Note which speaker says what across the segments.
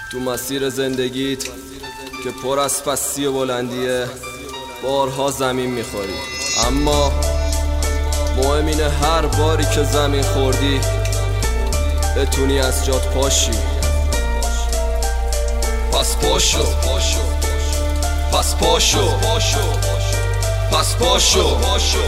Speaker 1: تو مسیر زندگیت که پر از پستی و بلندیه بارها زمین میخوری، اما مهم اینه هر باری که زمین خوردی بتونی از جات پاشی. پس پاشو، پس پاشو، پس پاشو،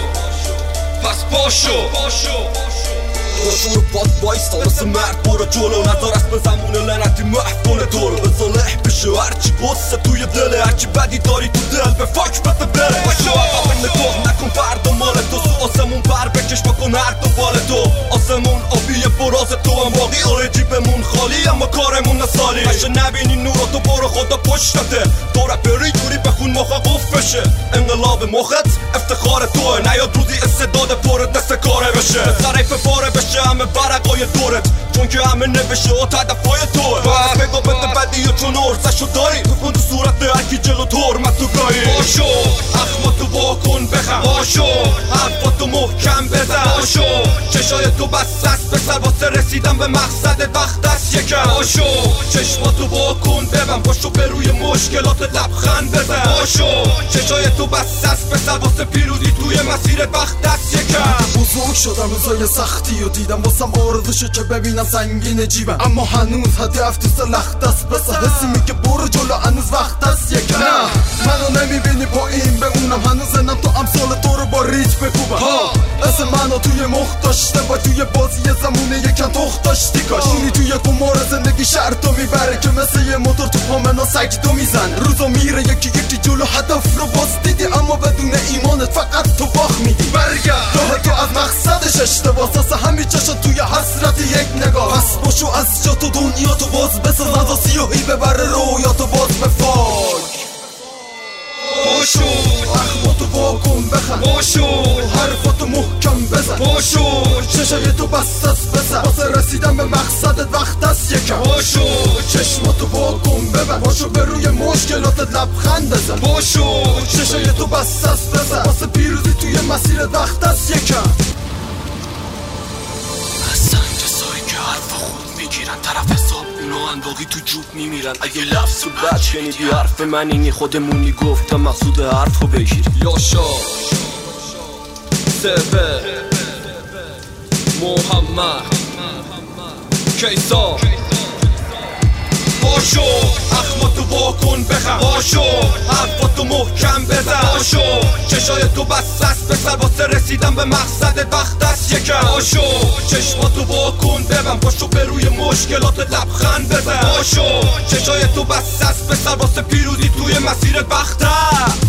Speaker 1: پس پاشو.
Speaker 2: برو باد وایستا مثل مرد برو جلو، نذار اسم زمون لعنتی محو کنه تو رو. بزالح بشه هرچی قصه توی دله، هرچی بدی داری تو دل به فاک بده بره. باشو عقب نگاه نکن فردا مال تو، سو آسمون پر بکش بکن هر دو بال تو. آسمون آبی براز تو هم باقی، آره جیبمون خالی اما کارمون نسالی. باشه نبینی نورا تو برو خدا پشتته، تو رپری جوری بخون مخا قف بشه. انقلاب مخت افتخار توه، نیاد روزی استعداد پرت دست کاره بشه. ظریف پاره بشه همه برقای دورت، چون که همه نوشه و تدفای توه. بس بگو بده بدی و چون ارزشو داری، بکن تو صورت هرکی جلو تو حرمت تو گاهی. باشو اخماتو واکن بخم، باشو حرفاتو محکم بزن، باشو چشای تو بس است بسر واسه رسیدن به مقصد وقت است یکم. باشو چشماتو واکن ببن، باشو به روی مشکلات لبخند بزن. باشو چشای تو بس است بسر واسه پیروزی توی مسیر وقت است یکم.
Speaker 3: بزرگ شدم روزای سختی و دیدم واسم آرزوشه که ببینم سنگین جیبم، اما هنوز هدف تو سلخت است. بس حسی میگه برو جلو هنوز وقت است یکم. نه منو نمیبینی با این به اونم، هنوز زنم تو امثال تو رو با ریچ بکوبم. اسم منو توی مخ داشته با توی بازی زمونه یکم تخت داشتی کاش. اونی توی قمار زندگی شرطو میبره که مثل یه موتور تو پامنا سجدو میزن. روزا میره یکی یکی جلو هدف رو باز دیدی، اما بدون ایمانت فقط تو باخ میدی. برگرد راه تو از مقصدش اشتباه، ساسه همین چشا توی حسرت یک نگاه. پس باشو از جا تو دنیا تو باز بساز، نزا سیاهی ببره رویا تو باز به فاک.
Speaker 2: باشو
Speaker 3: اخماتو واکن بخن،
Speaker 2: باشو
Speaker 3: حرفاتو محکم بزن.
Speaker 2: باشو
Speaker 3: چشای تو بس است بزن، واسه رسیدن به مقصدت وقت است یکم.
Speaker 2: باشو
Speaker 3: چشماتو واکن ببن، باشو به روی مشکلاتت لبخند بزن.
Speaker 2: باشو
Speaker 3: چشای تو بس است بزن، واسه پیروزی توی مسیر وقت است یکم.
Speaker 1: هستن کسایی که حرف خود میگیرن، طرف حساب اونا انداقی تو جوب میمیرن. اگه لفظ رو بد شنیدی حرف من اینی، خودمونی گفتم مقصود حرف رو بگیری. یاشا سفر محمد کیسا.
Speaker 2: باشو اخماتو واکن بخم، باشو حرفاتو محکم بزن. باشو چشای تو بس است بسر واسه رسیدن به مقصد وقت است یکم. باشو چشماتو واکن ببن، باشو به روی مشکلات لبخند بزن. باشو چشای تو بس است بسر واسه پیروزی توی مسیر وقت است.